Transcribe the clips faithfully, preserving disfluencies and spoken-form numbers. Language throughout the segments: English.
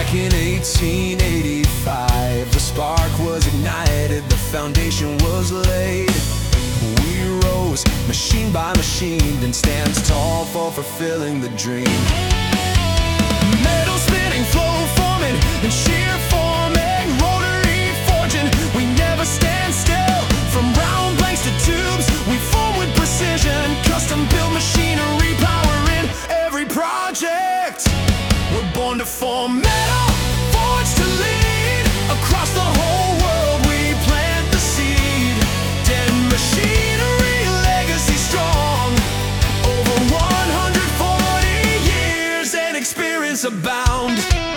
Back in eighteen eighty-five, the spark was ignited, the foundation was laid. We rose, machine by machine, and stands tall for fulfilling the dream. Metal spinning, flow forming, and shear forming, rotary forging, we never stand still. From round blanks to tubes, we form with precision, custom built machinery powering every project. We're born to form metal, forged to lead. Across the whole world we plant the seed. Den machinery, legacy strong. Over one hundred forty years and experience abound.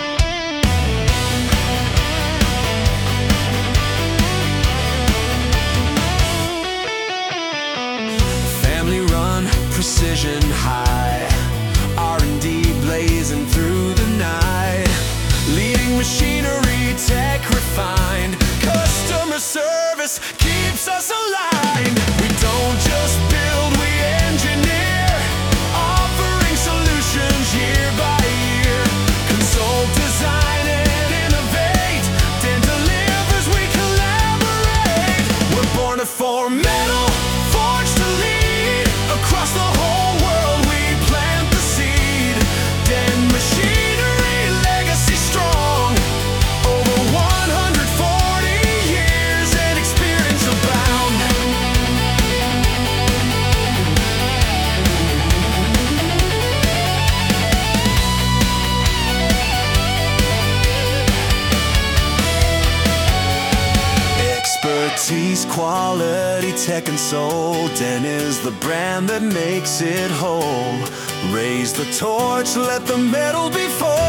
Family run, precision high, R and D blazing through the night. Leading machinery, tech refined, customer service keeps us aligned. We don't just build, we engineer, offering solutions year by year. Consult, design, and innovate, then delivers, we collaborate. We're born to form metal, forged to lead. Across the whole world we plant the seed. Den machinery, legacy strong. Over one hundred forty years and experience abound. Expertise, quality, tech, and soul. Den is the brand that makes it whole. Raise the torch, let the metal be forged.